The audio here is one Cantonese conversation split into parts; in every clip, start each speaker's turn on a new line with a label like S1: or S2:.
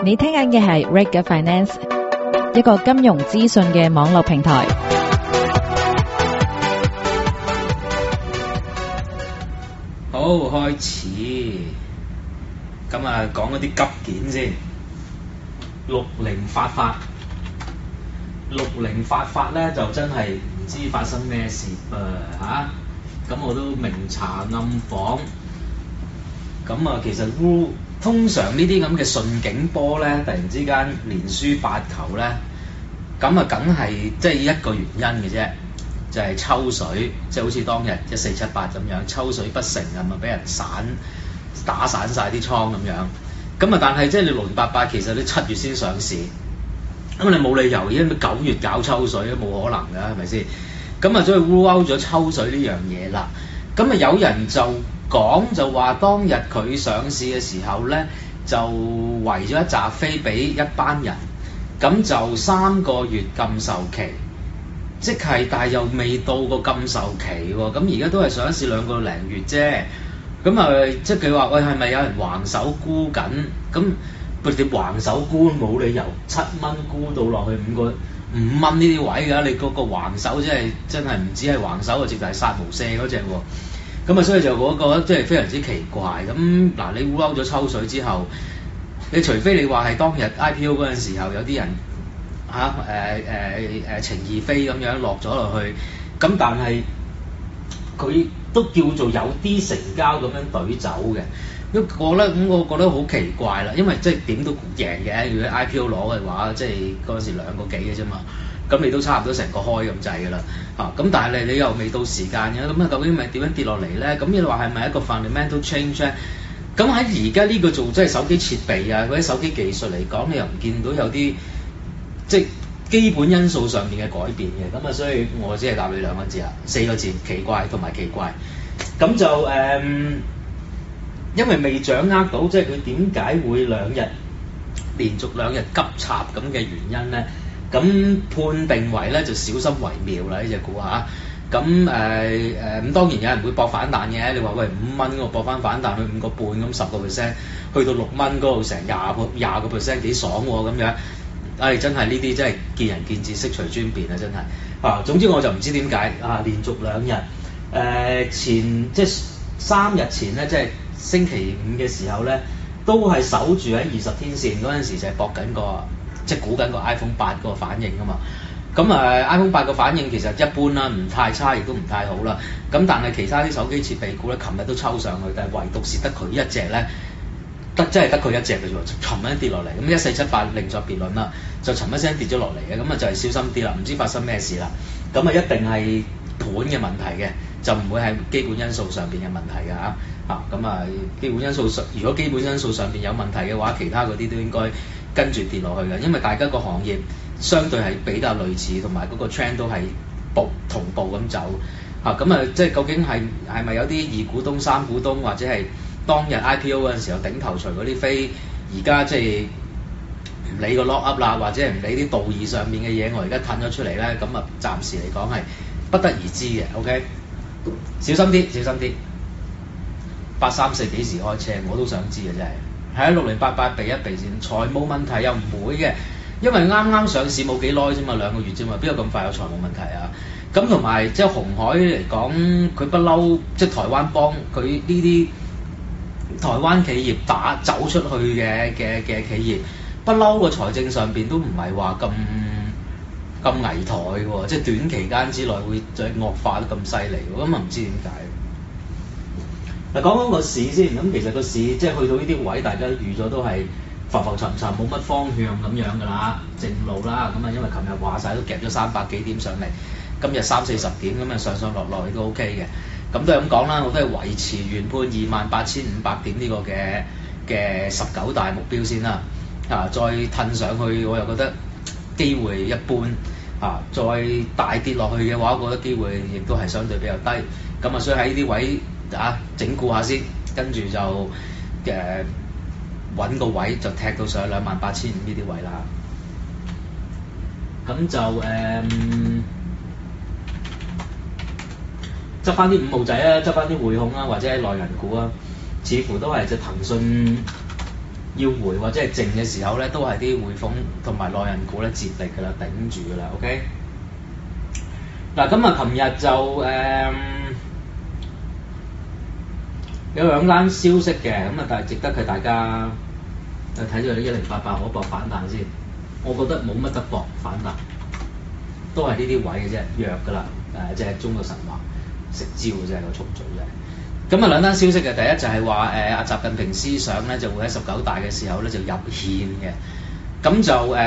S1: 你聽緊嘅係 Reg Finance， 一個金融資訊嘅網絡平台。
S2: 好，開始。咁啊，講嗰啲急件先。60發，60發咧就真係唔知發生咩事嚇。咁我都明查暗訪。咁啊，其實通常呢啲咁嘅順境波咧，突然之間連輸8球咧，咁啊，梗係即係一個原因嘅啫，就係抽水，即係好似當日1478咁樣，抽水不成啊，咪俾人打散晒啲倉咁樣。咁啊，但係即係你6088其實你7月先上市，咁你冇理由因為9月搞抽水都冇可能㗎，係咪先？咁啊，所以 rule out 咗抽水呢樣嘢啦。咁啊，有人就話當日佢上市嘅時候咧，就圍咗一紮飛俾一班人，咁就3個月禁售期，即係但係又未到個禁售期喎。咁而家都係上市2個零月啫。咁啊，即係佢話喂，係咪有人橫手沽緊？咁佢哋橫手沽冇理由7蚊沽到落去5蚊呢啲位㗎。你嗰個橫手真係唔止係橫手啊，直頭係殺無赦嗰隻喎。咁啊，所以就嗰個即係非常之奇怪。咁嗱，你烏勾咗抽水之後，你除非你話係當日 IPO 嗰陣時候有啲人情義飛咁樣落咗落去，咁但係佢都叫做有啲成交咁樣隊走嘅。咁我覺得好奇怪啦，因為即係點都贏嘅。如果 IPO 攞嘅話，即係嗰陣時2個幾嘅啫嘛。咁你都差唔多成個開咁滯㗎啦，咁但係你又未到時間嘅，咁啊究竟咪點樣跌落嚟咧？咁你話係咪一個 fundamental change 咧？咁喺而家呢個做即係手機設備啊，嗰啲手機技術嚟講，你又唔見到有啲即係基本因素上面嘅改變嘅，咁啊，所以我只係答你2個字啦，4個字，奇怪同埋奇怪。咁就因為未掌握到即係佢點解會連續2日急插咁嘅原因咧？咁判定為咧就小心為妙啦，呢隻股嚇。咁咁當然有人會搏反彈嘅。你話喂5蚊我搏翻反彈去5個半咁10%，去到6蚊嗰度成20%幾爽喎咁樣。真係呢啲真係見仁見智，悉隨尊便啊真係。總之我就唔知點解連續2日前即係3日前咧，即係星期五嘅時候咧，都係守住喺20天線嗰陣時就係搏緊即係估緊個 iPhone 8個反應啊嘛。咁iPhone 8個反應其實一般啦，唔太差亦都唔太好啦。咁但係其他啲手機設備股咧，琴日都抽上去，但係唯獨是得佢一隻咧，真係得佢一隻嘅啫喎。琴日跌落嚟，咁1478另作別論啦，就琴一聲跌咗落嚟嘅，咁啊就係小心啲啦，唔知發生咩事啦。咁啊一定係盤嘅問題嘅，就唔會係基本因素上邊嘅問題嘅嚇。咁基本因素如果基本因素上邊有問題嘅話，其他嗰啲都應該跟住跌落去嘅，因為大家個行業相對係比較類似，同埋嗰個 trend 都係同步咁走即係究竟係咪有啲2股東3股東，或者係當日 IPO 嗰陣時候頂頭鎚嗰啲飛，而家即係唔理個 lock up 啦，或者係唔理啲道義上面嘅嘢，我而家褪咗出嚟咧，咁啊暫時嚟講係不得而知嘅。OK， 小心啲。834幾時開車我都想知嘅真係。喺6088避一避先，財務問題又唔會嘅，因為啱啱上市冇幾耐啫嘛，2個月啫嘛，邊有咁快有財務問題啊？咁同埋即係鴻海嚟講，佢不嬲即係台灣幫佢呢啲台灣企業走出去嘅企業，不嬲個財政上邊都唔係話咁危殆喎，即係短期間之內會再惡化得咁犀利喎，咁啊唔知點解。嗱，講個市先，咁其實個市即係去到呢啲位，大家預咗都係浮沉沉，冇乜方向咁樣㗎啦，正路啦。咁因為琴日話晒都夾咗300幾點上嚟，今日30-40點咁上落都 OK 嘅。咁都係咁講啦，我都係維持原判28,500點呢個嘅19大目標先啦。再褪上去我又覺得機會一般。再大跌落去嘅話，我覺得機會亦都係相對比較低。咁所以喺呢啲位整固下先，跟住就揾個位就踢到上去28,500呢啲位啦。咁就執翻啲5號仔啊，執翻啲匯控啊，或者係內銀股啊，似乎都係隻騰訊要回或者係靜嘅時候咧，都係啲匯豐同埋內銀股咧接力㗎啦，頂住㗎啦。OK。嗱咁啊，琴日就有兩單消息嘅，咁啊但係值得佢大家睇咗啲1088可搏反彈先，我覺得冇乜得搏反彈，都係呢啲位嘅啫，弱㗎啦，即係中國神華食蕉嘅啫，個速度啫。咁啊兩單消息嘅，第一就係話阿習近平思想咧就會喺19大嘅時候咧就入憲嘅，咁就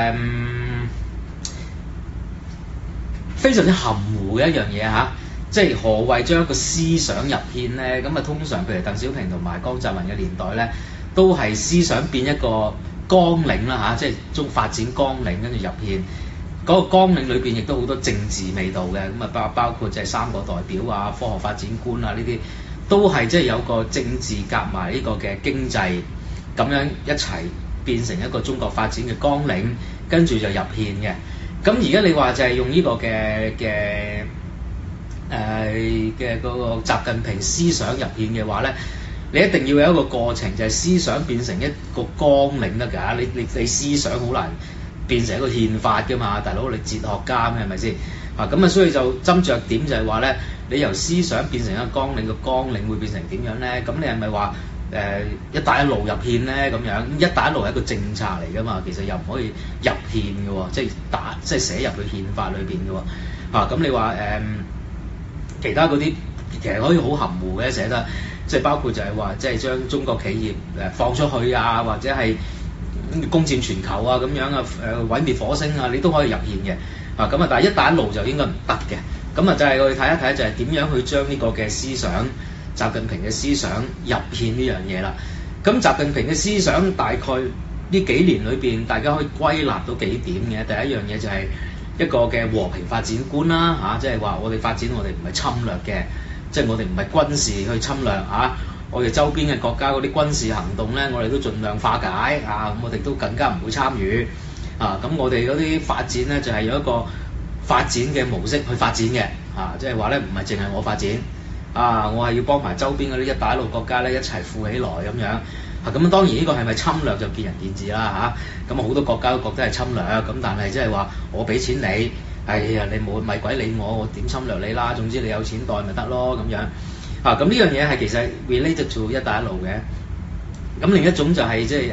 S2: 非常之含糊嘅一樣嘢嚇，即係何謂將一個思想入憲咧？咁啊通常譬如鄧小平同埋江澤民嘅年代咧，都係思想變一個綱領啦嚇，即係中發展綱領跟住入憲。嗰個綱領裏邊亦都好多政治味道嘅，咁啊包括即係3個代表啊、科學發展觀啊呢啲，都係即係有個政治夾埋呢個嘅經濟，咁樣一齊變成一個中國發展嘅綱領，跟住就入憲嘅。咁而家你話就係用呢個嘅嗰個習近平思想入憲嘅話咧，你一定要有一個過程，就係思想變成一個綱領得㗎。你思想好難變成一個憲法㗎嘛，大佬你哲學家咩係咪先？咁啊所以就斟酌點就係話咧，你由思想變成一個綱領，個綱領會變成點樣咧？咁你係咪話一帶一路入憲咧咁樣？一帶一路係一個政策嚟㗎嘛，其實又唔可以入憲嘅喎，即係寫入去憲法裏邊嘅喎。咁你話其他嗰啲其實可以好含糊嘅寫得，即係包括就係話即係將中國企業放出去啊，或者係攻佔全球啊咁樣啊，毀滅火星啊，你都可以入憲嘅。咁啊，但係一帶一路就應該唔得嘅。咁啊，就係我哋睇一睇就係點樣去將呢個嘅思想，習近平嘅思想入憲呢樣嘢啦。咁習近平嘅思想大概呢幾年裏邊，大家可以歸納到幾點嘅。第一樣嘢就係一個嘅和平發展觀啦，即係話我哋發展我哋唔係侵略嘅，即係我哋唔係軍事去侵略啊。我哋周邊嘅國家嗰啲軍事行動咧，我哋都盡量化解啊，咁我哋都更加唔會參與啊。咁我哋嗰啲發展咧就係有一個發展嘅模式去發展嘅即係話咧唔係淨係我發展啊，我係要幫埋周邊嗰啲一帶一路國家咧一齊富起來咁樣。咁當然呢個係咪侵略就見仁見智啦嚇。咁好多國家都覺得係侵略，咁但係即係話我俾錢你，哎呀你冇咪鬼理我，我點侵略你啦？總之你有錢袋咪得咯咁樣。咁呢樣嘢係其實 related to 一帶一路嘅。咁另一種就係即係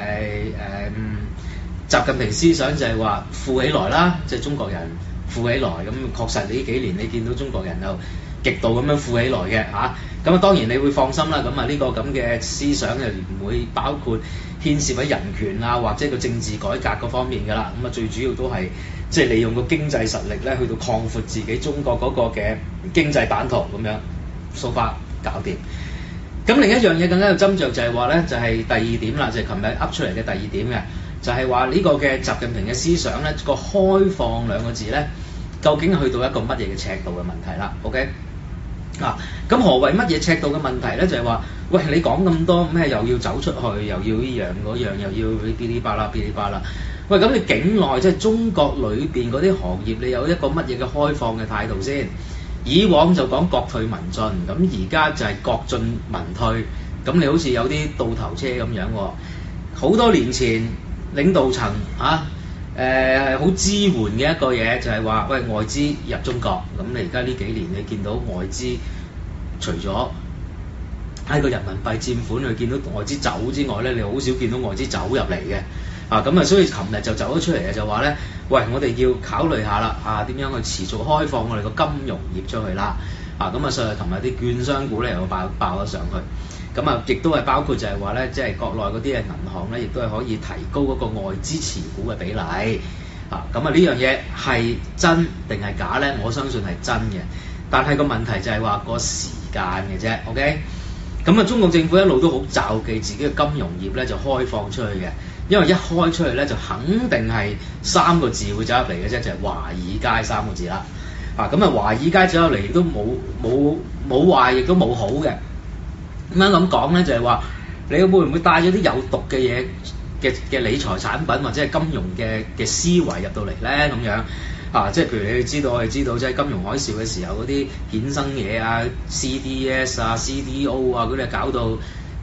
S2: 習近平思想就係話富起來啦，即係中國人富起來。咁確實呢幾年你見到中國人又極度咁樣富起來嘅咁啊當然你會放心啦。咁啊呢個咁嘅思想就唔會包括牽涉喺人權啊或者個政治改革嗰方面㗎啦。咁啊最主要都係即係利用個經濟實力咧去到擴闊自己中國嗰個嘅經濟版圖咁樣。so far 搞掂。咁另一樣嘢更加有斟酌就係話咧，就係第二點啦，就係琴日噏出嚟嘅第二點嘅，就係話呢個嘅習近平嘅思想咧，個開放兩個字咧，究竟去到一個乜嘢嘅尺度嘅問題啦。OK 咁何謂乜嘢尺度嘅問題咧？就係話，喂你講咁多咩，又要走出去，又要呢樣嗰樣，又要嗶哩吧啦嗶哩吧啦。喂咁你境內即係中國裏邊嗰啲行業，你有一個乜嘢嘅開放嘅態度先？以往就講國退民進，咁而家就係國進民退，咁你好似有啲倒頭車咁樣喎。好多年前領導層好支援嘅一個嘢就係話，喂外資入中國，咁你而家呢幾年你見到外資除咗喺個人民幣佔款去見到外資走之外咧，你好少見到外資走入嚟嘅。咁啊，所以琴日就走咗出嚟嘅，就話咧，喂，我哋要考慮下啦，點樣去持續開放我哋個金融業出去啦，咁啊，所以琴日啲券商股咧又爆咗上去，咁啊，亦都係包括就係話咧，即係國內嗰啲嘅銀行咧，亦都係可以提高嗰個外資持股嘅比例，咁啊呢樣嘢係真定係假咧？我相信係真嘅，但係個問題就係話個時間嘅啫 ，OK？咁啊，中國政府一路都好罩忌自己嘅金融業咧就開放出去嘅。因為一開出嚟咧，就肯定係3個字會走入嚟嘅啫，就係華爾街3個字啦。咁啊，華爾街走入嚟都冇壞，亦都冇好嘅。咁樣咁講咧，就係話你會唔會帶咗啲有毒嘅嘢嘅理財產品或者係金融嘅思維入到嚟咧？咁樣即係譬如你知道，我哋知道即係金融海嘯嘅時候嗰啲衍生嘢CDS CDO 嗰啲搞到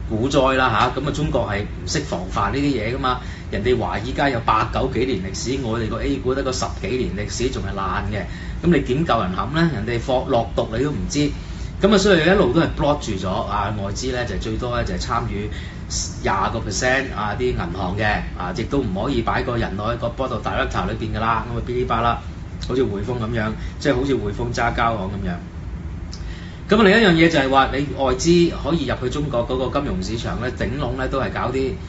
S2: 股災啦嚇，咁啊中國係唔識防範呢啲嘢噶嘛，人哋華爾街有8、9幾年歷史，我哋個 A 股得個10幾年歷史仲係爛嘅，咁你點救人冚咧？人哋放落毒你都唔知，咁啊所以一路都係 block 住咗啊外資咧就最多咧就係參與20%啊啲銀行嘅啊，亦都唔可以擺個人落去個 board of director 裏邊㗎啦，咁啊噼哩啪啦，好似匯豐咁樣，即係好似匯豐揸交行咁樣。咁另一樣嘢就係話，你外資可以入去中國嗰個金融市場咧，頂籠咧都係搞啲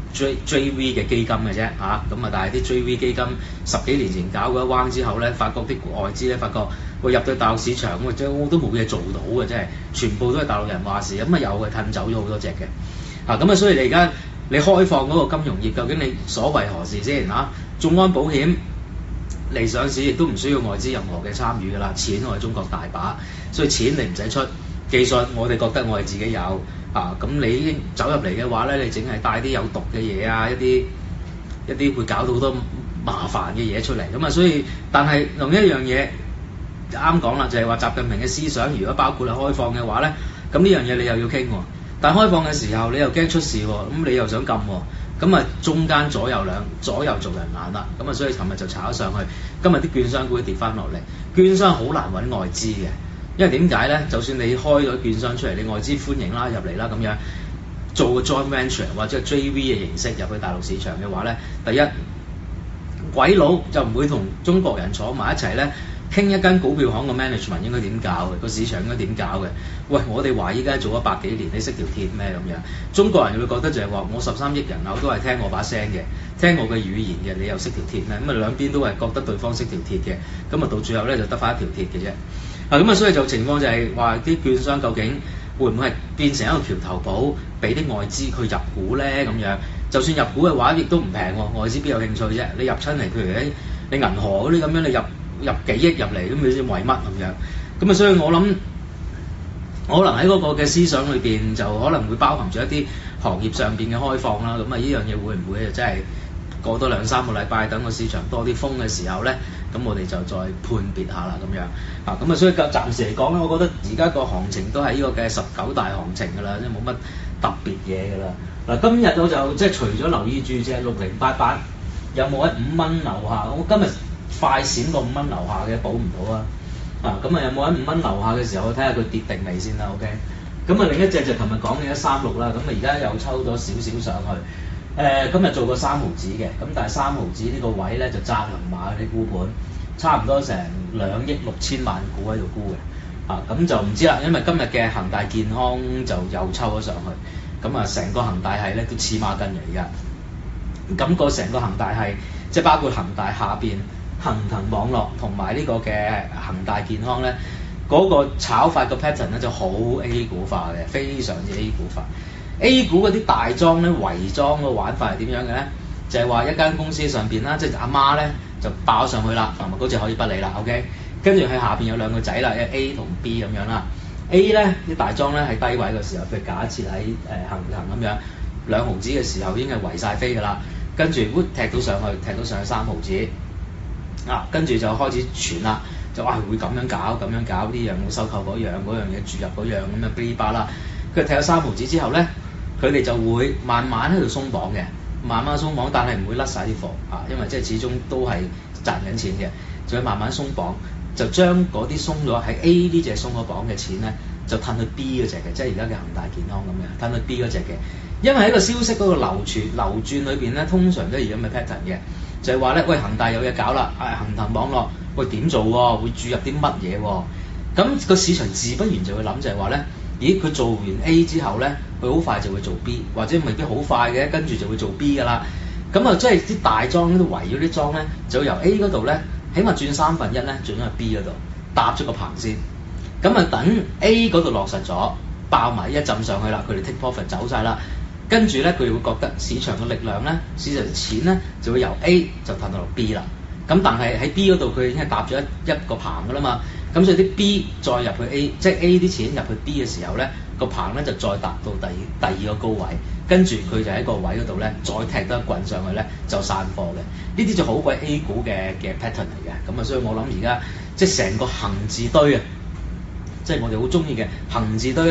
S2: JV 嘅基金嘅啫嚇。咁啊，但係啲 JV 基金10幾年前搞嗰一彎之後咧，發覺啲外資咧發覺，喂入到大陸市場，即係我都冇嘢做到嘅，真係全部都係大陸人話事，咁啊又係褪走咗好多隻嘅。咁啊，所以你而家你開放嗰個金融業，究竟你所為何事先嚇？眾安保險嚟上市亦都唔需要外資任何嘅參與㗎啦，錢我哋中國大把，所以錢你唔使出，技術我哋覺得我哋自己有咁你已經走入嚟嘅話咧，你淨係帶啲有毒嘅嘢啊，一啲會搞到好多麻煩嘅嘢出嚟咁啊，所以但係另一樣嘢啱講啦，就係話習近平嘅思想如果包括係開放嘅話咧，咁呢樣嘢你又要傾喎，但係開放嘅時候你又驚出事喎，咁你又想禁喎。咁啊，中間左右做人難啦，咁啊，所以尋日就炒咗上去，今日啲券商股跌翻落嚟，券商好難揾外資嘅，因為點解咧？就算你開咗券商出嚟，你外資歡迎啦入嚟啦咁樣，做個 joint venture 或者 JV 嘅形式入去大陸市場嘅話咧，第一鬼佬就唔會同中國人坐埋一齊咧，傾一間股票行個 management 應該點搞嘅，個市場應該點搞嘅？喂，我哋華爾街做咗100幾年，你識條鐵咩咁樣？中國人會覺得就係話，我13億人口都係聽我把聲嘅，聽我嘅語言嘅，你又識條鐵咩？咁啊兩邊都係覺得對方識條鐵嘅，咁啊到最後咧就得翻一條鐵嘅啫。咁啊所以就情況就係話啲券商究竟會唔會係變成一個橋頭堡，俾啲外資去入股咧咁樣？就算入股嘅話，亦都唔平喎，外資邊有興趣啫？你入親嚟，譬如你銀河嗰啲咁樣，你入幾億入嚟，咁你知為乜咁樣？咁啊所以我諗。可能喺嗰個嘅思想裏邊，就可能會包含住一啲行業上邊嘅開放啦。咁啊，呢樣嘢會唔會真係過多2-3個禮拜，等個市場多啲風嘅時候咧，咁我哋就再判別下啦咁樣。咁啊，所以暫時嚟講咧，我覺得而家個行情都係呢個嘅19大行情㗎啦，即係冇乜特別嘢㗎啦。嗱，今日我就即係除咗留意住隻6088有冇喺5蚊樓下，我今日快閃個5蚊樓下嘅補唔到啊！咁啊有冇喺5蚊樓下嘅時候，我睇下佢跌定未先啦 ，OK？咁啊另一隻就琴日講嘅136啦，咁啊而家又抽咗少少上去，今日做過3毫子嘅，咁但係3毫子呢個位咧就揸銀碼啲沽盤，差唔多成2億6千萬股喺度沽嘅，咁就唔知啦，因為今日嘅恒大健康就又抽咗上去，咁啊成個恒大系咧都黐孖筋嘅而家，咁個成個恒大系即係包括恒大下邊。恒騰網絡同埋呢個嘅恒大健康咧，嗰個炒法個 pattern 咧就好 A 股化嘅，非常之 A 股化。A 股嗰啲大莊咧，圍莊個玩法係點樣嘅咧？就係話一間公司上邊啦，即係阿媽咧就爆上去啦，同埋嗰隻可以不理啦 ，OK。跟住佢下邊有2個仔啦，一 A 同 B 咁樣啦。A 咧啲大莊咧係低位嘅時候，譬如假設喺恒騰咁樣2毫子嘅時候已經係圍晒飛㗎啦，跟住踢到上去3毫子。跟住就開始傳啦，就話會咁樣搞呢樣會收購嗰樣嘢注入嗰樣咁樣噼哩啪啦。佢踢咗3毫子之後咧，佢哋就會慢慢喺度鬆綁嘅，慢慢鬆綁，但係唔會甩晒啲貨因為即係始終都係賺緊錢嘅，就會慢慢鬆綁，就將嗰啲鬆咗喺 A 呢隻鬆咗綁嘅錢咧，就褪去 B 嗰隻嘅，即係而家嘅恒大健康咁樣褪去 B 嗰隻嘅。因為喺個消息嗰個流轉裏邊咧，通常都係咁嘅 pattern 嘅。就係話咧，喂恒大有嘢搞啦，恒騰網絡喂點做喎？會注入啲乜嘢喎？咁個市場自不然就會諗就係話咧，咦佢做完 A 之後咧，佢好快就會做 B， 或者未必好快嘅，跟住就會做 B 㗎啦。咁啊，即係啲大莊都圍咗啲莊咧，就由 A 嗰度咧，起碼轉1/3咧，轉咗去 B 嗰度搭咗個棚先。咁啊，等 A 嗰度落實咗，爆埋一浸上去啦，佢哋 take profit 走晒啦。跟住咧，佢哋會覺得市場嘅力量咧，市場嘅錢咧就會由 A 就騰到落 B 啦。咁但係喺 B 嗰度佢已經係搭咗一個棚㗎啦嘛。咁所以啲 B 再入去 A，即係 A 啲錢入去 B 嘅時候咧，個棚咧就再達到第二個高位，跟住佢就喺個位嗰度咧再踢多一棍上去咧就散貨嘅。呢啲就好鬼 A 股嘅 pattern 嚟嘅。咁啊，所以我諗而家即係成個恒字堆啊，即係我哋好中意嘅恒字堆咧。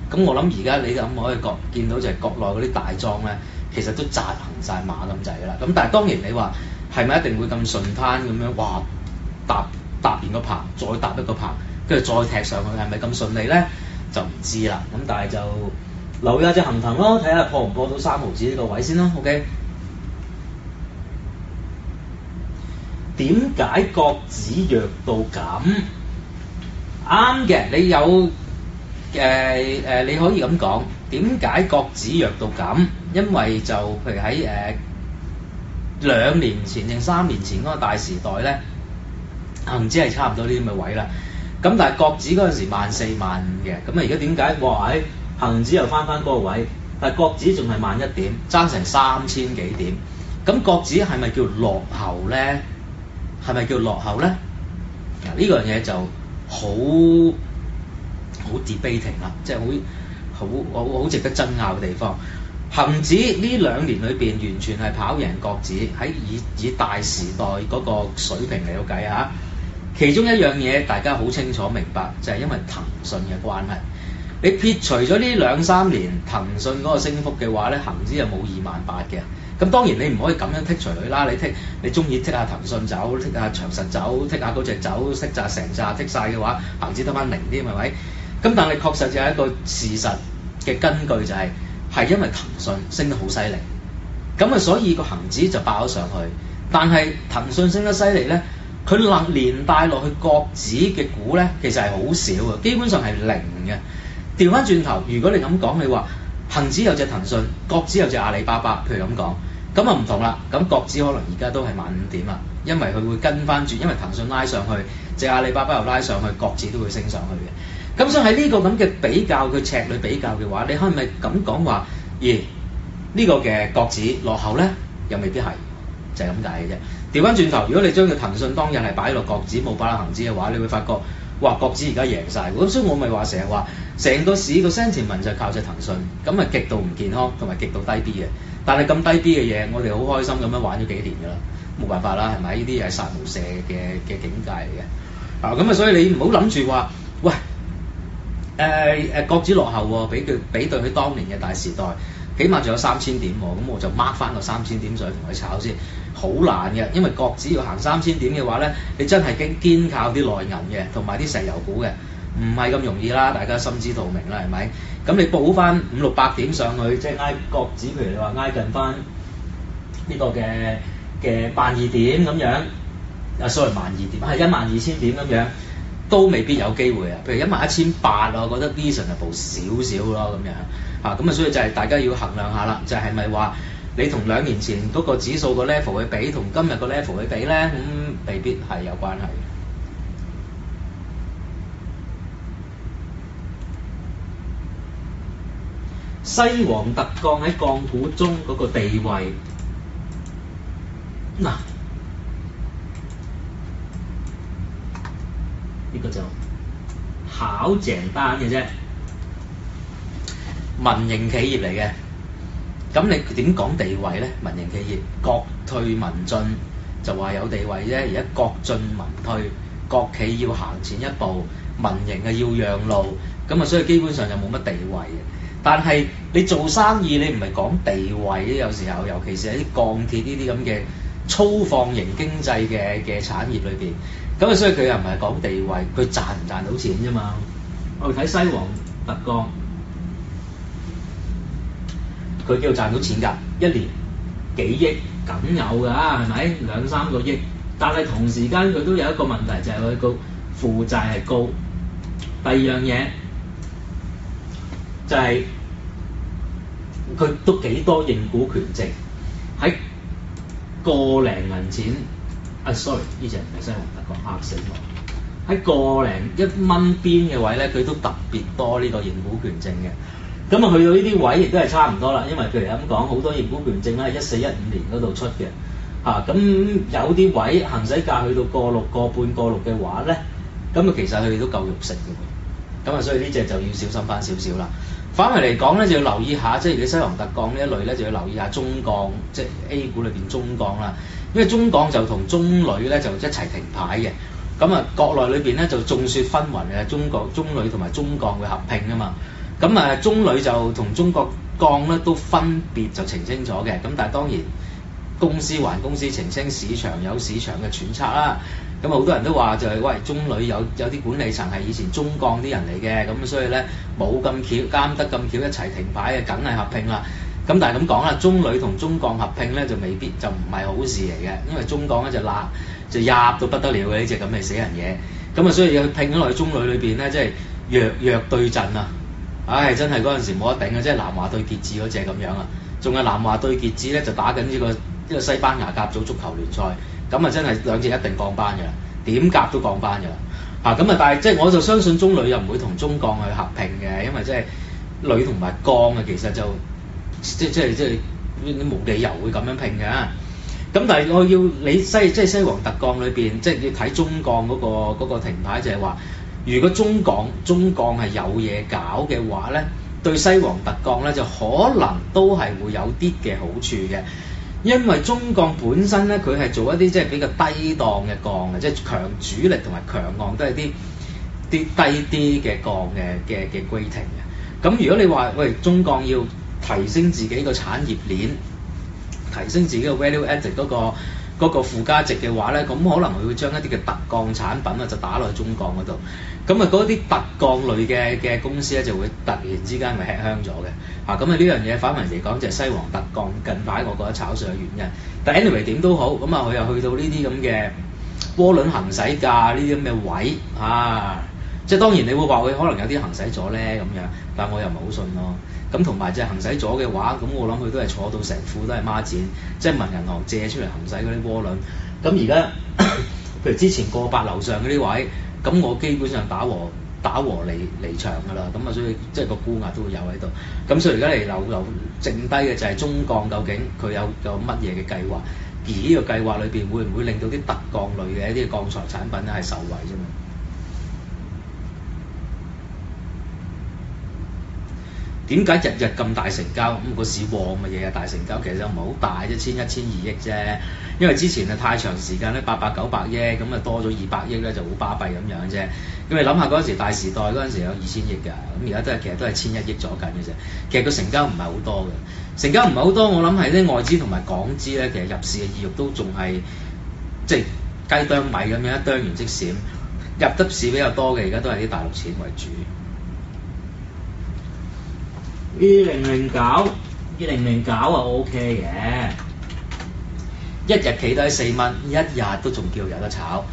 S2: 咁我諗而家你咁可以見到就係國內嗰啲大莊咧，其實都紮行晒馬咁滯㗎啦。咁但係當然你話係咪一定會咁順攤咁樣？哇！搭完個棚，再搭一個棚，跟住再踢上去，係咪咁順利咧？就唔知啦。咁但係就留意下隻恆騰咯，睇下破唔破到3毫子呢個位先咯。OK。點解國指弱到咁？啱嘅，你有你可以咁講。點解國指弱到咁？因為就譬如喺2年前定3年前嗰個大時代咧，恆指係差唔多呢啲咁嘅位啦。咁但係國指嗰陣時14,000-15,000嘅，咁啊而家點解？哇！喺恆指又翻嗰個位，但係國指仲係1,000點，爭成3000幾點。咁國指係咪叫落後咧？係咪叫落後咧？嗱，呢個嘢就好 debating 啦，即係好值得爭拗嘅地方。恆指呢2年裏邊完全係跑贏國指，喺以大時代嗰個水平嚟到計下。其中一樣嘢大家好清楚明白，就係因為騰訊嘅關係。你撇除咗呢2-3年騰訊嗰個升幅嘅話咧，恆指又冇28,000嘅。咁當然你唔可以咁樣剔除佢啦，你中意剔下騰訊走，剔下長實走，剔下嗰隻走，剔晒成紮剔晒嘅話，恆指得翻0添，係咪？咁但係確實就係一個事實嘅根據，就係因為騰訊升得好犀利，咁啊所以個恆指就爆咗上去。但係騰訊升得犀利咧，佢連帶落去國指嘅股咧，其實係好少嘅，基本上係0嘅。調翻轉頭，如果你咁講，你話恆指有隻騰訊，國指有隻阿里巴巴，譬如咁講，咁啊唔同啦。咁國指可能而家都係15,000點啦，因為佢會跟翻住，因為騰訊拉上去，隻阿里巴巴又拉上去，國指都會升上去嘅。咁所以喺呢個咁嘅比較，佢尺裏比較嘅話，你可唔可以咁講話？呢個嘅國指落後咧，又未必係，就係咁解嘅啫。調翻轉頭，如果你將個騰訊當日係擺落國指，冇擺落恆指嘅話，你會發覺，哇！國指而家贏晒。咁所以我咪話成日話，成個市個 sentiment 就靠隻騰訊，咁啊極度唔健康同埋極度低 B 嘅。但係咁低 B 嘅嘢，我哋好開心咁樣玩咗幾年㗎啦，冇辦法啦，係咪？呢啲係殺無赦嘅境界嚟嘅。咁啊，所以你唔好諗住話，喂，國指落後喎，比對佢當年嘅大時代，起碼仲有3000點喎，咁我就 mark 翻個3000點上去同佢炒先，好難嘅，因為國指要行3000點嘅話咧，你真係堅靠啲內銀嘅，同埋啲石油股嘅，唔係咁容易啦，大家心知肚明啦，係咪？咁你補翻500-600點上去，即係挨國指，譬如你話挨近翻呢個嘅12000點咁樣，12000點係12000點咁樣，都未必有機會啊。譬如11800，我覺得 reasonable 少少咯咁樣。咁啊，所以就係大家要衡量下啦，就係咪話你同2年前嗰個指數個 level 去比，同今日個 level 去比咧，咁未必係有關係。西王特鋼喺鋼股中嗰個地位，嗱，呢個就考鄭單嘅啫。民營企業嚟嘅，咁你點講地位咧？民營企業國退民進就話有地位啫，而家國進民退，國企要行前一步，民營要讓路，咁啊所以基本上就冇乜地位嘅。但係你做生意你唔係講地位嘅，有時候尤其是喺啲鋼鐵呢啲咁嘅粗放型經濟嘅產業裏邊，咁啊所以佢又唔係講地位，佢賺唔賺到錢啫嘛。我哋睇西王特鋼。佢叫賺到錢㗎，一年幾億梗有㗎，係咪2-3個億？但係同時間佢都有一個問題，就係佢個負債係高。第二樣嘢就係佢都幾多認股權證，喺個零銀錢，sorry， 呢隻唔係西王特鋼，嚇死我！喺個零1蚊邊嘅位咧，佢都特別多呢個認股權證嘅。咁啊，去到呢啲位亦都係差唔多啦，因為譬如咁講，好多認股權證咧係14-15年嗰度出嘅，咁有啲位行使價去到個6、個半、個6嘅話咧，咁啊其實佢哋都夠肉食嘅喎，咁啊所以呢隻就要小心翻少少啦。反為嚟講咧，就要留意下，即係如果西王特鋼呢一類咧，就要留意下中鋼，即係 A 股裏邊中鋼啦，因為中鋼就同中鋁咧就一齊停牌嘅，咁啊國內裏邊咧就眾說紛紜嘅，中鋁同埋中鋼會合併啊嘛。 咁中旅就同中國鋼咧都分別就澄清咗嘅，咁但係當然公司還公司澄清，市場有市場嘅揣測啦。咁好多人都話就係、喂，中旅有啲管理層係以前中鋼啲人嚟嘅，咁所以咧冇咁巧監得咁巧一齊停牌嘅，梗係合併啦。咁但係咁講啦，中旅同中鋼合併咧就未必就唔係好事嚟嘅，因為中鋼咧就壓到不得了嘅呢隻咁嘅死人嘢。咁所以佢拼咗落去中旅裏邊咧，即係弱對陣啊！唉，真係嗰陣時冇得頂啊！即係南華對傑志嗰隻咁樣啊，仲有南華對傑志咧就打緊呢個西班牙甲組足球聯賽。咁真係兩隻一定降班㗎啦，點夾都降班㗎啦。咁但係即係我就相信中旅又唔會同中鋼去合併嘅，因為即係旅同埋鋼其實就即係冇理由會咁樣拼嘅。咁但係我要你西皇特鋼裏邊，即係要睇中鋼嗰個停牌，就係話，如果中鋼係有嘢搞嘅話咧，對西皇特鋼咧就可能都係會有啲嘅好處嘅。因為中鋼本身咧，佢係做一啲即係比較低檔嘅鋼嘅，即係強主力同埋強項都係啲低啲嘅鋼嘅 grading 嘅。咁如果你話喂，中鋼要提升自己個產業鏈，提升自己個 value added 嗰個附加值嘅話咧，咁可能佢會將一啲嘅特鋼產品就打落去中鋼嗰度。咁嗰啲特鋼類嘅公司咧就會突然之間咪吃香咗嘅。咁呢樣嘢反為嚟講就係西皇特鋼近排我覺得炒上嘅原因。但 anyway 點都好，咁佢又去到呢啲咁嘅渦輪行使價呢啲咁嘅位即係當然你會話佢可能有啲行使咗咧咁樣，但我又唔係好信咯。咁同埋即係行使咗嘅話，咁我諗佢都係坐到成副都係孖展，即係問銀行借出嚟行使嗰啲渦輪。咁而家譬如之前過百樓上嗰啲位，咁我基本上打和離場㗎啦。咁所以即係個沽壓都會有喺度。咁所以而家嚟留剩低嘅就係中鋼究竟佢有乜嘢嘅計劃，而呢個計劃裏邊會唔會令到啲特鋼類嘅一啲鋼材產品咧係受惠啫嘛？點解日日咁大成交？個市旺咪日日大成交，其實又唔係好大啫，1000、1200億啫。因為之前太長時間咧，800、900億，咁多咗200億咧就好巴閉咁樣啫。咁你諗下嗰陣時大時代嗰陣時有2000億㗎，咁而家其實都係1001億左近嘅啫。其實個成交唔係好多嘅，成交唔係好多，我諗係啲外資同埋港資咧，其實入市嘅意欲都仲係即係雞啄米咁樣一啄完即閃。入得市比較多嘅而家都係啲大陸錢為主。200搞OK 嘅，一日企低4蚊，一日都仲叫有得炒，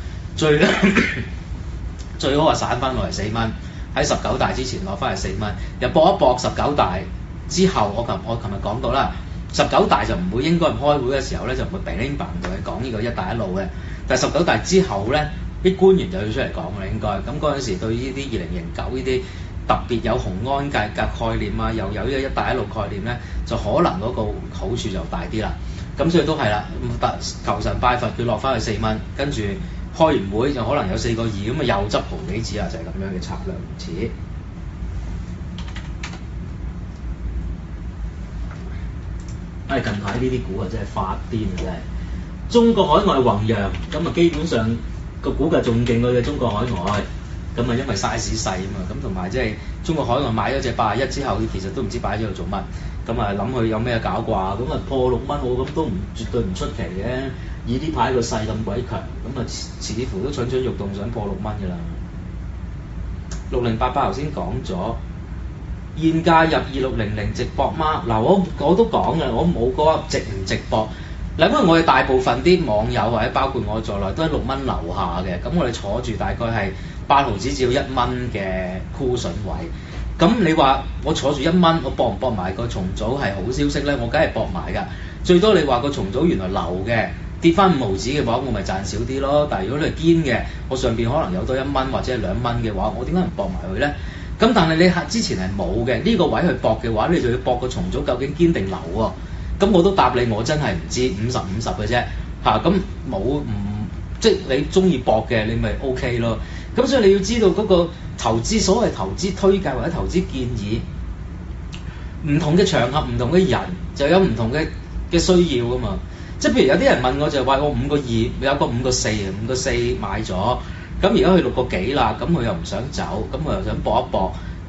S2: 最好話散翻落嚟4蚊，喺19大之前落翻嚟4蚊，又搏一搏19大之後，我琴日講到啦，19大就唔會應該唔開會嘅時候咧，就唔會乒乒乓同你講呢個一帶一路嘅，但係19大之後咧，啲官員就要出嚟講啦應該，咁嗰陣時對呢啲2009呢啲特別有雄安改革概念啊，又有呢個一帶一路概念咧，就可能嗰個好處就大啲啦。咁所以都係啦，求神拜佛，佢落翻去4蚊，跟住開完會就可能有4個2，咁又執毫幾子啊，就係咁樣嘅策略唔似。近排呢啲股啊真係發癲啊真係。中國海外宏洋咁基本上個股價仲勁過嘅中國海外。因為 size 細啊嘛，咁同埋即係中國海外買咗隻81之後，其實都唔知擺咗度做乜，諗佢有咩搞啩，破6蚊我咁都絕對唔出奇嘅，以呢排個勢咁鬼強，似乎都蠢蠢欲動想破6蚊㗎啦。6088頭先講咗，現價入2600直博嗎？嗱我都講嘅，我冇講值唔值博。因為我哋大部分啲網友或者包括我在內都係6蚊樓下嘅，咁我哋坐住大概係8毫子至到1蚊嘅沽筍位。咁你話我坐住1蚊，我搏唔搏埋個重組係好消息咧？我梗係搏埋㗎。最多你話個重組原來流嘅，跌翻5毫子嘅話，我咪賺少啲咯。但係如果你係堅嘅，我上邊可能有多1蚊或者係2蚊嘅話，我點解唔搏埋佢咧？咁但係你之前係冇嘅，呢個位去搏嘅話，你就要搏個重組究竟堅定流喎。咁我都答你，我真係唔知50-50嘅啫咁即係你中意搏嘅，你咪 OK 咯。咁所以你要知道嗰個所謂投資推介或者投資建議，唔同嘅場合、唔同嘅人就有唔同嘅需要㗎嘛。即係譬如有啲人問我就係話我5個2有個5個4買咗，咁而家佢6個幾啦，咁佢又唔想走，咁佢又想搏一搏。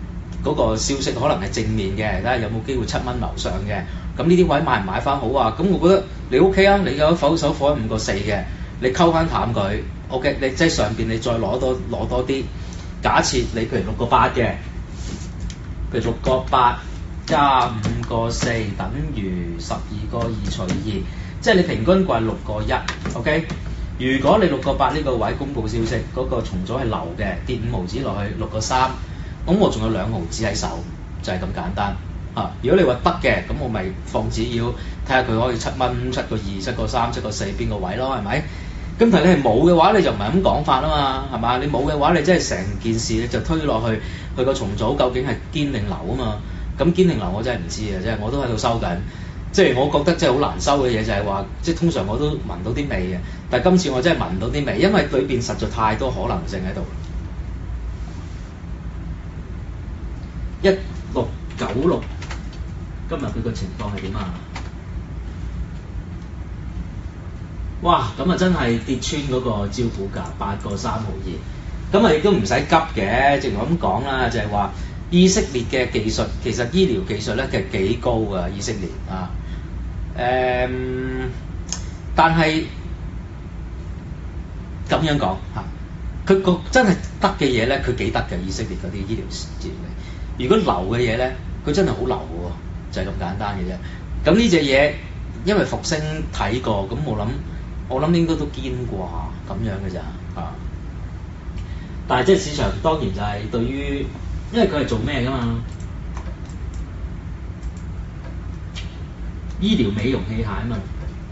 S2: 嗰個消息可能係正面嘅，睇下有冇機會7蚊樓上嘅。咁呢啲位買唔買翻好啊？咁我覺得你 OK 啊，你有手貨喺5.4嘅，你溝翻淡佢 OK， 你即係上邊你再攞多啲。假設你譬如6.8嘅，譬如6.8加5.4等於12.2除2，即係你平均貴6.1 OK。如果你6.8呢個位公佈消息，嗰個重組係流嘅，跌5毫子落去6.3，咁我仲有2毫子喺手，就係咁簡單嚇。如果你話得嘅，咁我咪放紙鷂睇下佢可以7蚊、7.2、7.3、7.4邊個位咯，係咪？咁但係你係冇嘅話，你就唔係咁講法啊嘛，係嘛？你冇嘅話，你真係成件事你就推落去，佢個重組究竟係堅定流啊嘛？咁堅定流我真係唔知啊，即係我都喺度收緊。即係我覺得即係好難收嘅嘢就係話，即係通常我都聞到啲味嘅，但係今次我真係聞唔到啲味，因為裏邊實在太多可能性喺度。1696，今日佢個情況係點啊？哇！咁啊真係跌穿嗰個招股價8.3毫2，咁啊亦都唔使急嘅，正如我咁講啦，就係話以色列嘅技術其實醫療技術咧其實幾高㗎，以色列啊。但係咁樣講嚇，佢個真係得嘅嘢咧，佢幾得嘅以色列嗰啲醫療設備。如果流嘅嘢咧，佢真係好流嘅喎，就係咁簡單嘅啫。咁呢隻嘢因為復星睇過，咁我諗應該都堅啩咁樣嘅咋嚇。但係即係市場當然就係對於，因為佢係做咩㗎嘛？醫療美容器械啊嘛，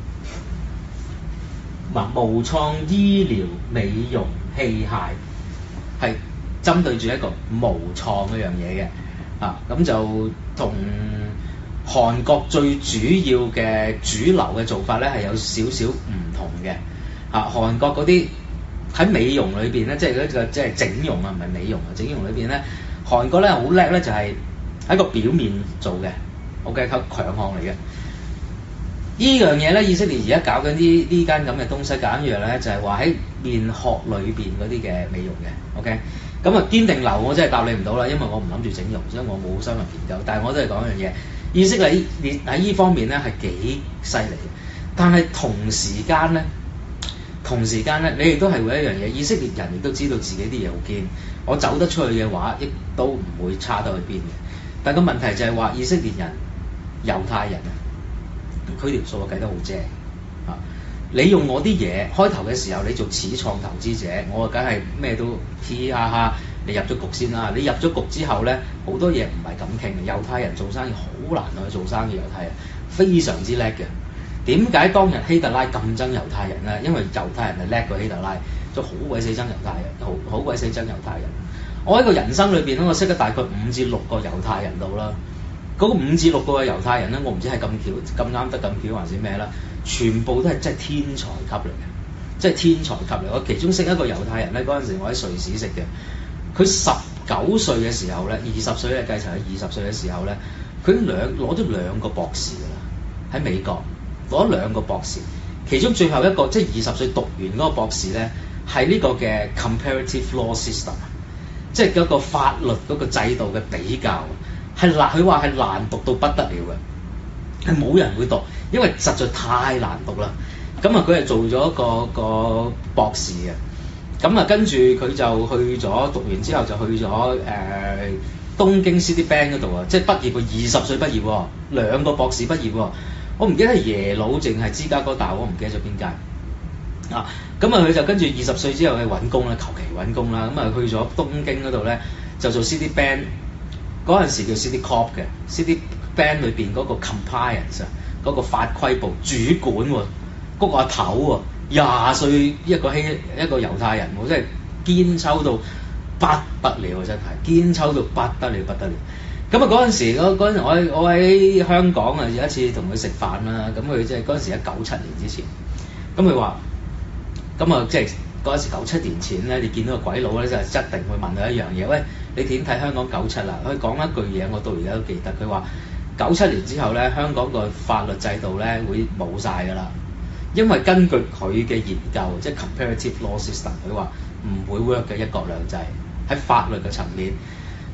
S2: 嗱，無創醫療美容器械係針對住一個無創嗰樣嘢嘅，咁就同韓國最主要嘅主流嘅做法咧係有少少唔同嘅，韓國嗰啲喺美容裏邊咧，即係嗰個即係整容啊，唔係美容啊，整容裏邊咧，韓國咧好叻咧就係喺個表面做嘅 ，OK， 強項嚟嘅。呢樣嘢咧，以色列而家搞緊呢間咁嘅東西，搞一樣咧就係話喺面殼裏邊嗰啲嘅美容嘅 ，OK。咁啊堅定流我真係答你唔到啦，因為我唔諗住整容，所以我冇深入研究。但係我都係講一樣嘢，以色列喺呢方面咧係幾犀利嘅。但係同時間咧，你亦都係會一樣嘢，以色列人亦都知道自己啲嘢好堅，我走得出去嘅話，亦都唔會差得去邊嘅。但個問題就係話，以色列人、猶太人啊，佢條數計得好正啊！你用我啲嘢開頭嘅時候，你做始創投資者，我梗係咩都嘻嘻哈哈，你入咗局先啦。你入咗局之後咧，好多嘢唔係咁傾嘅。猶太人做生意好難去做生意，猶太人非常之叻嘅。點解當日希特拉咁憎猶太人咧？因為猶太人係叻過希特拉，就好鬼死憎猶太人，好鬼死憎猶太人。我喺個人生裏邊咧，我識得大概5至6個猶太人度啦。嗰個5至6個嘅猶太人咧，我唔知係咁巧咁啱得咁巧還是咩啦，全部都係真係天才級嚟嘅，即係天才級嚟。我其中識一個猶太人咧，嗰陣時我喺瑞士識嘅，佢19歲嘅時候咧，20歲咧計齊佢20歲嘅時候咧，佢攞咗2個博士㗎啦，喺美國攞2個博士，其中最後一個即係20歲讀完嗰個博士咧，係呢個嘅 comparative law system， 即係嗰個法律嗰個制度嘅比較。係難，佢話係難讀到不得了嘅，係冇人會讀，因為實在太難讀啦。咁啊，佢係做咗個博士嘅，咁啊跟住佢就去咗讀完之後就去咗東京 City Bank 嗰度啊，即係畢業喎，20歲畢業喎，2個博士畢業喎。我唔記得係耶魯定係芝加哥大學，我唔記得咗邊間啊。咁啊，佢就跟住20歲之後去揾工啦，求其揾工啦。咁啊去咗東京嗰度咧，就做 City Bank。嗰陣時叫 City Corp 嘅 City Bank 裏邊嗰個 compliance 啊，嗰個法規部主管喎，嗰個阿頭喎，20歲一個猶太人喎，真係堅抽到不得了，真係堅抽到不得了不得了。咁啊嗰陣時我喺香港啊有一次同佢食飯啦，咁佢即係嗰陣時喺97年之前，咁佢話，咁啊即係。嗰陣時97年前咧，你見到個鬼佬咧，就一定會問佢一樣嘢，喂，你點睇香港97啦？佢講一句嘢，我到而家都記得，佢話97年之後咧，香港個法律制度咧會冇晒㗎啦，因為根據佢嘅研究，即係 comparative law system，佢話唔會 work 嘅一國兩制喺法律嘅層面。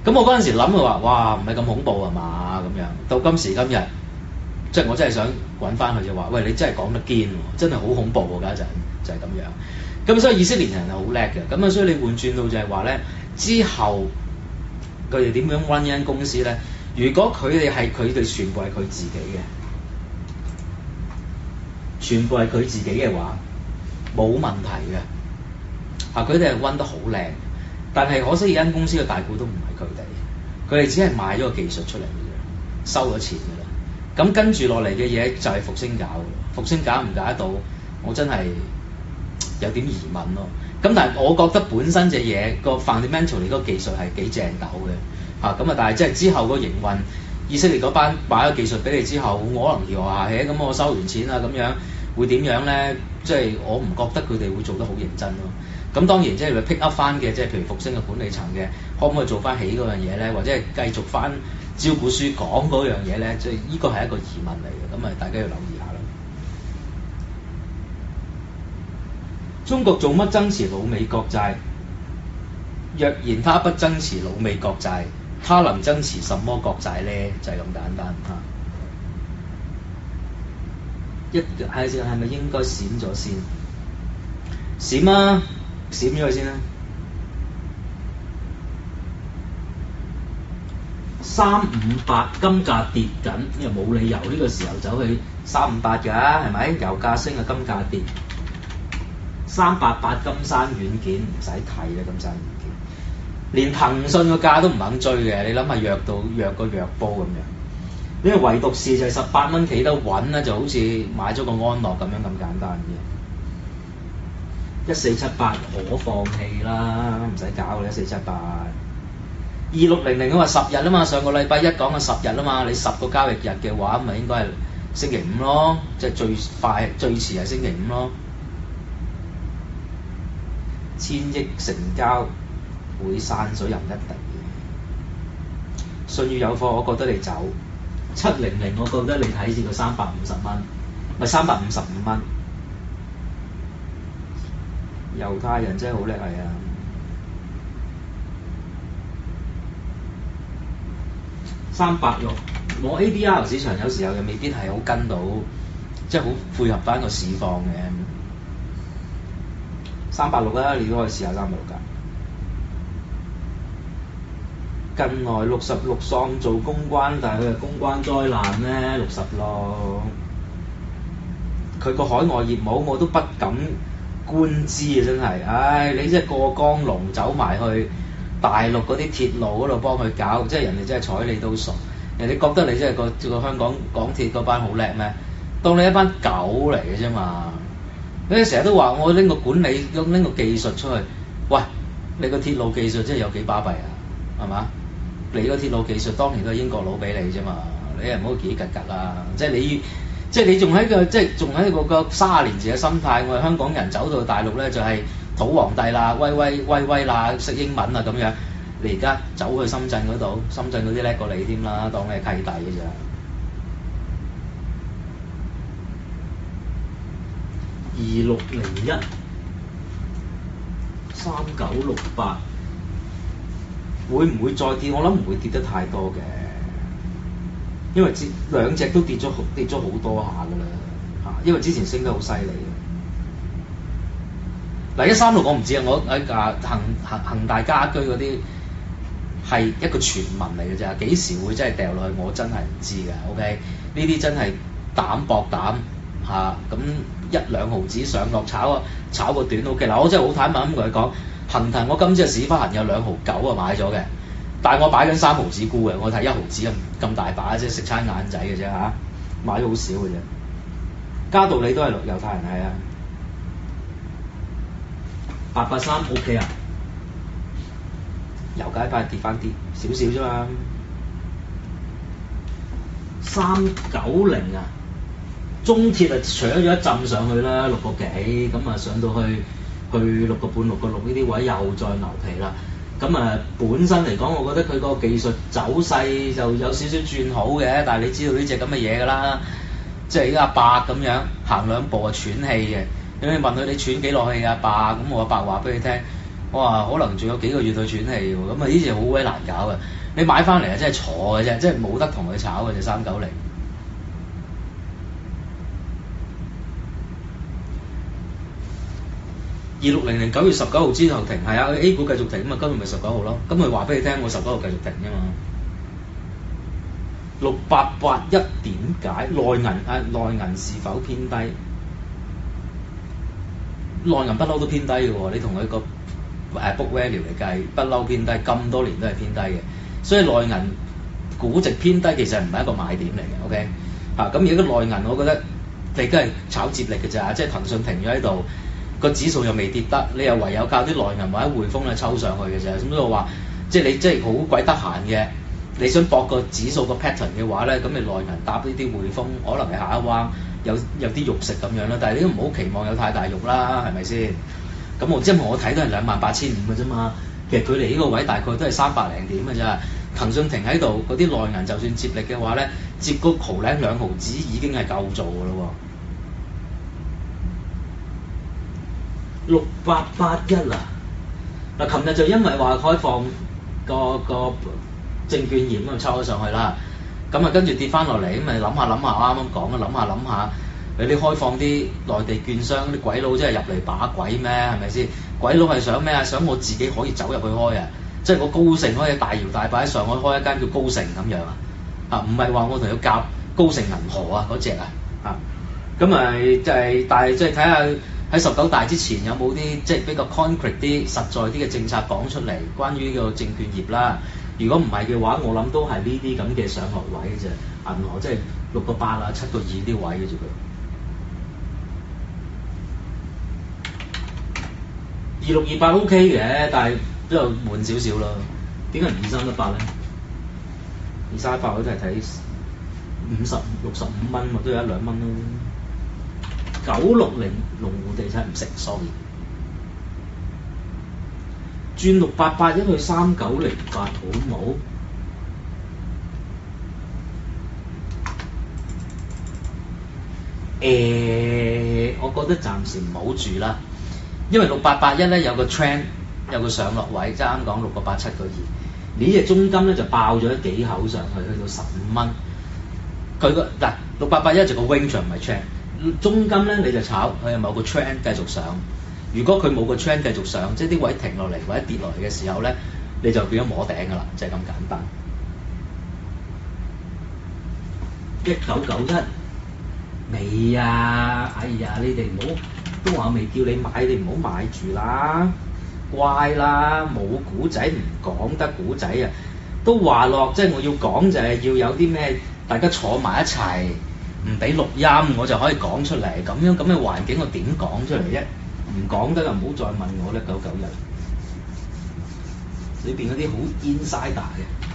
S2: 咁我嗰陣時諗佢話，哇，唔係咁恐怖係嘛咁樣。到今時今日，即係我真係想揾翻佢就話，喂，你真係講得堅喎，真係好恐怖喎，家陣就係咁樣。咁所以以色列人係好叻嘅。咁啊，所以你換轉到就係話咧，之後佢哋點樣 run 呢間公司咧？如果佢哋全部係佢自己嘅，全部係佢自己嘅話，冇問題嘅。佢哋係 run 得好靚，但係可惜而間公司嘅大股東唔係佢哋只係買咗個技術出嚟嘅啫，收咗錢㗎啦。咁跟住落嚟嘅嘢就係復星搞嘅，復星搞唔搞得到，我真係有點疑問咯。咁但係我覺得本身隻嘢個 fundamental 嗰個技術係幾正斗嘅咁但係即係之後個營運，以色列嗰班擺咗技術俾你之後，我可能搖下起，咁我收完錢啦，咁樣會點樣咧？即係我唔覺得佢哋會做得好認真咯。咁當然即係 pick up 翻嘅，即係譬如復星嘅管理層嘅，可唔可以做翻起嗰樣嘢咧？或者係繼續翻招股書講嗰樣嘢咧？即係呢個係一個疑問嚟嘅，咁大家要留意下啦。中國做乜增持老美國債？若然他不增持老美國債，他能增持什麼國債咧？就係咁簡單係咪應該閃咗先？閃啊！閃咗佢先啦。358金價跌緊，因為冇理由呢個時候走去358㗎，係咪？油價升啊，金價跌。388金山軟件唔使睇啦，金山軟件。連騰訊個價都唔肯追嘅，你諗下弱個弱波咁樣。因為唯獨是就係18蚊企得穩啦，就好似買咗個安樂咁樣咁簡單嘅。1478可放棄啦，唔使搞啦1478。2600佢話10日啊嘛，上個禮拜一講嘅10日啊嘛，你10個交易日嘅話，咪應該係星期五咯，即係最快最遲係星期五咯。1000億成交會散水又唔一定嘅。信譽有貨，我覺得你走。700，我覺得你睇住個350蚊，咪355蚊。猶太人真係好叻係啊！386，我 ADR 市場有時候又未必係好跟到，即係好配合翻個市況嘅。386啦，你都可以試下386㗎。近來66喪做公關，但係佢係公關災難咧，66。佢個海外業務我都不敢觀之啊！真係，唉，你真係過江龍走埋去大陸嗰啲鐵路嗰度幫佢搞，即係人哋真係睬你都傻。人哋覺得你真係個香港港鐵嗰班好叻咩？當你一班狗嚟嘅啫嘛！你成日都話我拎個管理拎個技術出去，喂，你個鐵路技術真係有幾巴閉啊？係嘛？你個鐵路技術當年都係英國佬俾你啫嘛，你又唔好幾格格啦！即係你仲喺個30年前嘅心態，我哋香港人走到大陸咧就係土皇帝啦，威啦，識英文啊咁樣。你而家走去深圳嗰度，深圳嗰啲叻過你添啦，當你係契弟嘅咋。2601 3968會唔會再跌？我諗唔會跌得太多嘅，因為兩隻都跌咗好多下㗎啦嚇，因為之前升得好犀利嘅。嗱136我唔知啊，我喺恒大家居嗰啲係一個傳聞嚟嘅咋，幾時會真係掉落去我真係唔知㗎。OK，呢啲真係膽薄膽嚇，咁1-2毫子上落炒個短 OK。嗱我真係好坦白咁同佢講，恒騰我今次嘅屎忽痕有2.9毫啊買咗嘅，但係我擺緊3毫子沽嘅，我睇1毫子咁大把啫，食餐晏仔嘅啫嚇，買咗好少嘅啫。嘉道理都係猶太人係啊。883 OK 啊，油價快跌翻啲少少啫嘛。390啊，中鐵啊搶咗一浸上去啦，6個幾咁啊，上到去6個半、6個6呢啲位又再牛皮啦。咁啊，本身嚟講，我覺得佢個技術走勢就有少少轉好嘅，但係你知道呢隻咁嘅嘢㗎啦，即係阿伯咁樣行2步啊喘氣嘅。咁你問佢你喘幾落氣啊伯？咁我阿伯話俾你聽， 我話可能仲有幾個月去喘氣喎，咁啊呢隻好鬼難搞嘅。你買翻嚟啊，真係坐嘅啫，即係冇得同佢炒嘅隻390。2600 9月19號之後停，係啊 ，A 股繼續停啊嘛，今日咪19號咯，咁咪話俾你聽，我19號繼續停啫嘛。6881點解內銀是否偏低？內銀不嬲都偏低嘅喎，你同佢個book value 嚟計，不嬲偏低，咁多年都係偏低嘅，所以內銀估值偏低其實唔係一個買點嚟嘅 ，OK？ 咁而家個內銀我覺得你都係炒接力嘅咋，即係騰訊停咗喺度，個指數又未跌得，你又唯有靠啲內銀或者匯豐咧抽上去嘅啫。咁所以我話，即係你即係好鬼得閒嘅，你想搏個指數個 pattern 嘅話咧，咁你內銀搭呢啲匯豐，可能係下一彎有啲肉食咁樣啦。但係你都唔好期望有太大肉啦，係咪先？咁我睇都係28,500嘅啫嘛。其實佢離呢個位大概都係300零點嘅咋。騰訊停喺度，嗰啲內銀就算接力嘅話咧，接個毫零2毫子已經係夠做㗎咯喎。6881啊！嗱，琴日就因為話開放個證券業咁抽咗上去啦，咁啊跟住跌翻落嚟，咁咪諗下，我啱啱講啊，諗下，你啲開放啲內地券商啲鬼佬真係入嚟把鬼咩？係咪先？鬼佬係想咩啊？想我自己可以走入去開啊！即係我高盛可以大搖大擺喺上海開一間叫高盛咁樣啊！唔係話我同佢夾高盛銀河啊嗰隻啊！咁咪就係，但係即係睇下喺19大之前有冇啲即係比較 concrete 啲、實在啲嘅政策講出嚟，關於呢個證券業啦。如果唔係嘅話，我諗都係呢啲咁嘅上落位嘅啫。銀河即係6個8啊、7個2啲位嘅啫佢。2628 OK 嘅，但係都有悶少少咯。點解唔2318咧？2318我都係睇65蚊喎，都有1-2蚊咯。960龍湖地產唔識 ，sorry。轉6881去3908好冇？我覺得暫時唔好住啦，因為6881咧有個 trend， 有個上落位，即係啱講6個8、7個2。呢隻中金咧就爆咗幾口上去，去到15蚊。佢個嗱6881就個 range 唔係 trend， 中金咧你就炒佢有某個 trend 繼續上。如果佢冇個 trend 繼續上，即係啲位停落嚟或者跌落嚟嘅時候咧，你就變咗摸頂㗎啦，就係咁簡單。1991未啊？哎呀，你哋唔好都話未叫你買，你唔好買住啦，乖啦，冇古仔唔講得古仔啊！都話落，即係我要講就係要有啲咩，大家坐埋一齊，唔俾錄音，我就可以講出嚟。咁樣咁嘅環境，我點講出嚟啫？唔講得就唔好再問我啦。1991裏邊嗰啲好 insider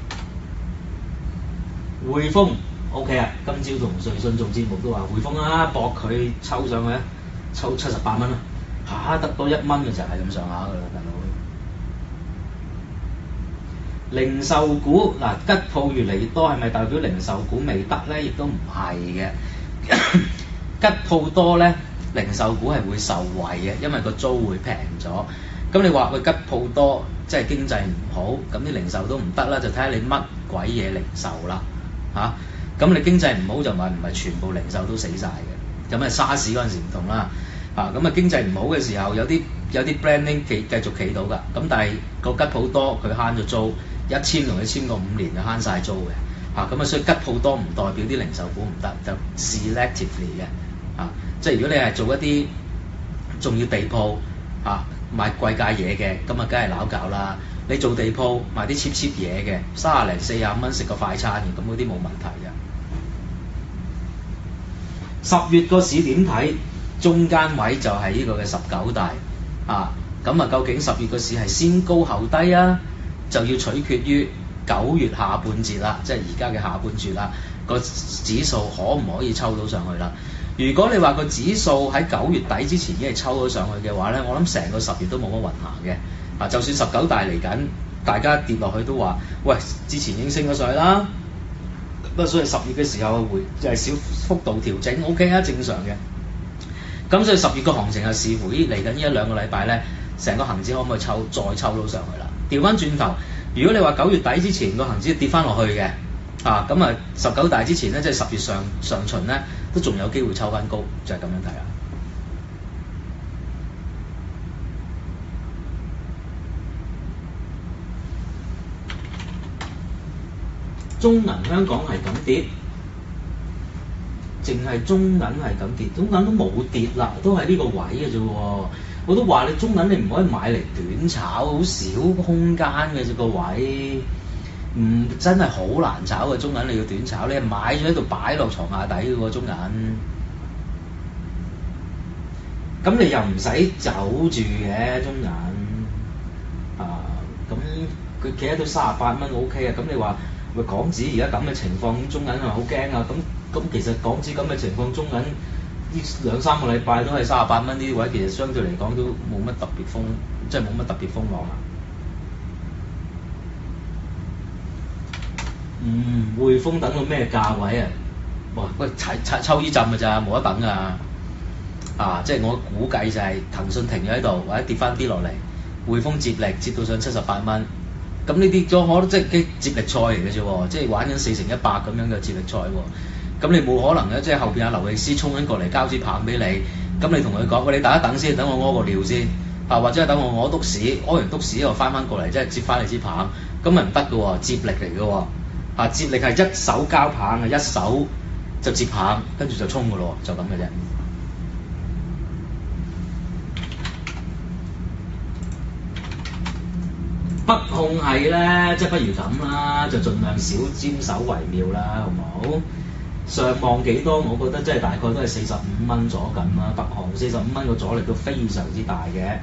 S2: 嘅匯豐 OK 啊！今朝同瑞信做節目都話匯豐啊，搏佢抽上去啊，抽78蚊啦，得多1蚊嘅就係咁上下㗎啦，大佬。零售股嗱，吉鋪越嚟越多，係咪代表零售股未得咧？亦都唔係嘅。吉鋪多咧，零售股係會受惠嘅，因為個租會平咗。咁你話佢吉鋪多，即係經濟唔好，咁啲零售都唔得啦，就睇下你乜鬼嘢零售啦嚇。咁你經濟唔好就話唔係全部零售都死晒嘅。咁啊沙士嗰陣時唔同啦，咁啊經濟唔好嘅時候有啲 branding 繼續企到㗎。咁但係個吉鋪多，佢慳咗租，一簽同佢簽個5年就慳晒租嘅。咁啊所以吉鋪多唔代表啲零售股唔得，就 selectively 嘅。即係如果你係做一啲仲要地鋪賣貴價嘢嘅，咁啊梗係撈搞啦。你做地鋪賣啲 cheap 嘢嘅，30零40蚊食個快餐嘅，咁嗰啲冇問題嘅。10月個市點睇？中間位就係呢個嘅19大咁究竟10月個市係先高後低啊？就要取決於9月下半節啦，即係而家嘅下半節啦，個指數可唔可以抽到上去啦？如果你話個指數喺9月底之前已經係抽咗上去嘅話咧，我諗成個10月都冇乜運行嘅。就算19大嚟緊，大家跌落去都話，喂，之前已經升咗上去啦。不過所以10月嘅時候就係小幅度調整 ，OK 啊，正常嘅。咁所以10月個行情係視乎嚟緊呢1-2個禮拜咧， 成個恆指可唔可以再抽到上去啦？調翻轉頭，如果你話9月底之前個恆指跌翻落去嘅，咁啊19大之前咧，即係10月上旬咧，都仲有機會抽翻高，就係咁樣睇啦。中銀香港係咁跌，淨係中銀係咁跌，中銀都冇跌啦，都係呢個位嘅啫喎。我都話你中銀你唔可以買嚟短炒，好少空間嘅啫個位，真係好難炒嘅中銀，你要短炒，你係買咗喺度擺落床下底嘅喎中銀。咁你又唔使走住嘅中銀，咁佢企喺度38蚊 OK 啊。咁你話喂港紙而家咁嘅情況，咁中銀係咪好驚啊？咁其實港紙咁嘅情況，中銀呢2-3個禮拜都係38蚊呢啲位，其實相對嚟講都冇乜特別風，即係冇乜特別風浪啊。匯豐等到咩價位啊？哇！喂，抽呢陣㗎咋，冇得等㗎。即係我估計就係騰訊停咗喺度，或者跌翻啲落嚟，匯豐接力接到上78蚊。咁呢啲咗我都即係接力賽嚟嘅啫喎，即係玩緊4乘100咁樣嘅接力賽喎。咁你冇可能嘅，即係後邊阿劉易斯衝緊過嚟交支棒俾你，咁你同佢講，喂，你等一等先，等我屙個尿先，或者係等我屙篤屎，屙完篤屎又翻過嚟，即係接翻你支棒，咁咪唔得嘅喎，接力嚟嘅喎。接力係一手交棒，一手就接棒，跟住就衝嘅咯，就咁嘅啫。北控係咧，即係不如咁啦，就盡量少沾手為妙啦，好唔好？上望幾多？我覺得即係大概都係45蚊左近啦。北控45蚊個阻力都非常之大嘅。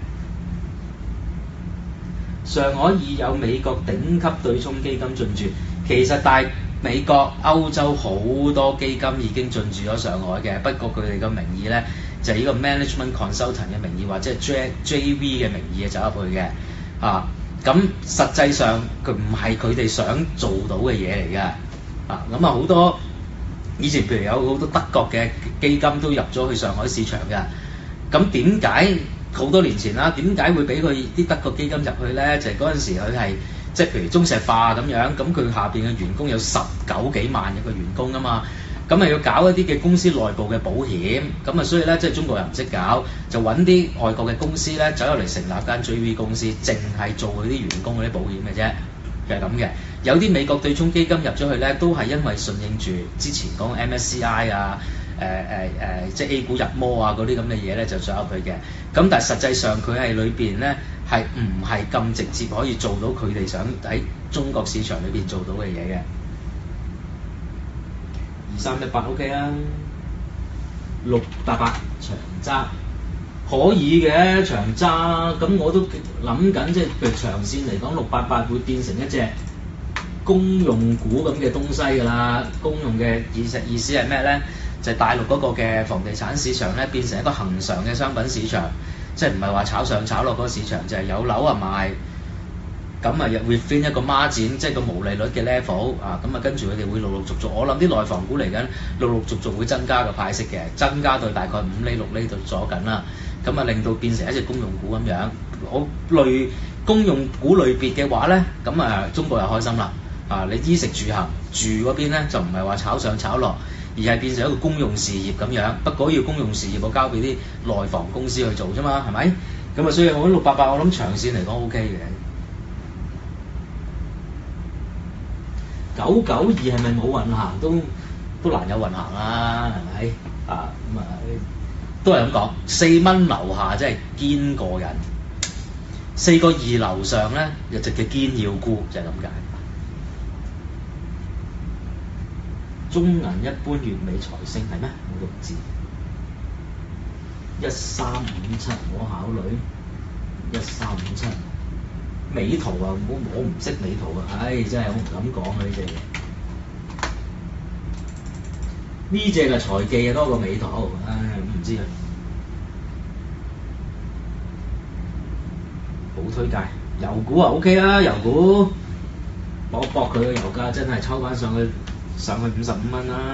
S2: 上海已有美國頂級對沖基金進駐，其實美國、歐洲好多基金已經進駐咗上海嘅，不過佢哋嘅名義咧就係呢個 management consultant 嘅名義，或者係 JV 嘅名義走入去嘅。咁實際上佢唔係佢哋想做到嘅嘢嚟嘅。咁好多以前譬如有好多德國嘅基金都入咗去上海市場嘅。咁點解好多年前啦？點解會俾佢啲德國基金入去咧？就係嗰陣時佢係即係譬如中石化咁樣，咁佢下邊嘅員工有19幾萬嘅個員工啊嘛。咁咪要搞一啲嘅公司內部嘅保險，咁所以咧即係中國人唔識搞，就揾啲外國嘅公司咧走入嚟成立間 JV 公司，淨係做佢啲員工嗰啲保險嘅啫，就係咁嘅。有啲美國對沖基金入咗去咧，都係因為順應住之前講 MSCI 啊，即係 A 股入魔啊嗰啲咁嘅嘢咧，就上入去嘅。咁但係實際上佢係裏邊咧係唔係咁直接可以做到佢哋想喺中國市場裏邊做到嘅嘢嘅。2318 OK 啊，688長揸可以嘅長揸，咁我都諗緊，即係譬如長線嚟講，688會變成一隻公用股咁嘅東西㗎啦。公用嘅意思係咩咧？就係大陸嗰個嘅房地產市場咧，變成一個恒常嘅商品市場，即係唔係話炒上炒落嗰個市場，就係有樓啊賣。咁啊，又 within 一個孖展，即係個毛利率嘅 level 咁啊，跟住佢哋會陸陸續續，我諗啲內房股嚟緊陸陸續續會增加個派息嘅，增加到大概5厘6厘度左緊啦。咁啊，令到變成一隻公用股咁樣。我類公用股類別嘅話咧，咁啊，中國又開心啦。你衣食住行住嗰邊咧，就唔係話炒上炒落，而係變成一個公用事業咁樣。不過要公用事業，我交俾啲內房公司去做啫嘛，係咪？咁啊，所以我覺得688，我諗長線嚟講 OK 嘅。992係咪冇運行？都難有運行啦，係咪？咁都係咁講，4蚊樓下真係堅過人，4個2樓上咧，就直嘅堅要沽，就係咁解。中銀一般月尾財升係咩？我都唔知。1357我考慮1357。美圖啊，我唔識美圖啊，真係我唔敢講啊呢隻嘢。呢隻嘅財技啊多過美圖，我唔知啊。好推介，油股啊 OK 啊，油股搏佢個油價真係抽翻上去55蚊啦。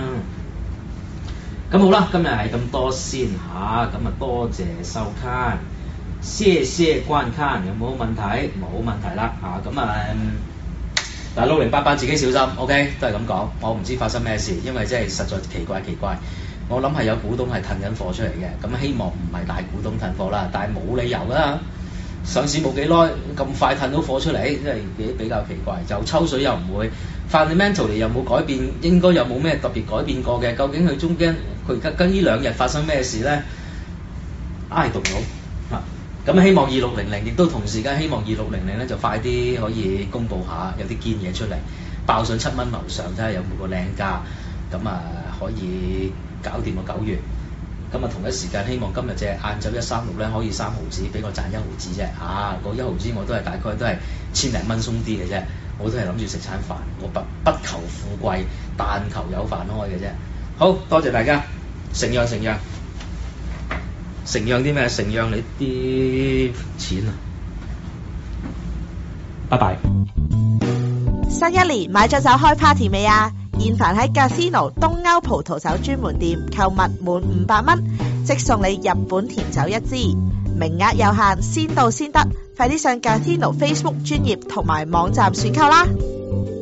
S2: 咁好啦，今日係咁多先嚇，咁啊多謝收看。 謝謝觀看，有冇問題？冇問題啦嚇，咁但係6088自己小心 ，OK， 都係咁講。我唔知發生咩事，因為真係實在奇怪。我諗係有股東係騰緊貨出嚟嘅，咁希望唔係大股東騰貨啦，但係冇理由啦。上市冇幾耐，咁快騰到貨出嚟，真係比較奇怪。就抽水又唔會 ，fundamentally 又冇改變，應該又冇咩特別改變過嘅。究竟佢中間佢跟呢2日發生咩事咧？I don't know。咁希望2600亦都同時間希望2600咧就快啲可以公佈下有啲堅嘢出嚟，爆上7蚊樓上，睇下有冇個靚價，咁可以搞掂個9月。咁同一時間希望今日隻晏晝136咧可以3毫子，俾我賺1毫子啫。個1毫子我都係大概都係千零蚊鬆啲嘅啫，我都係諗住食餐飯，我不求富貴，但求有飯開嘅啫。好多謝大家，承讓啲咩？承讓你啲錢啊！拜拜。
S3: 新一年買咗酒開 party 未啊？現凡喺 Casino 東歐葡萄酒專門店購物滿500蚊，即送你日本甜酒1支，名額有限，先到先得，快啲上 Casino Facebook 專頁同埋網站選購啦！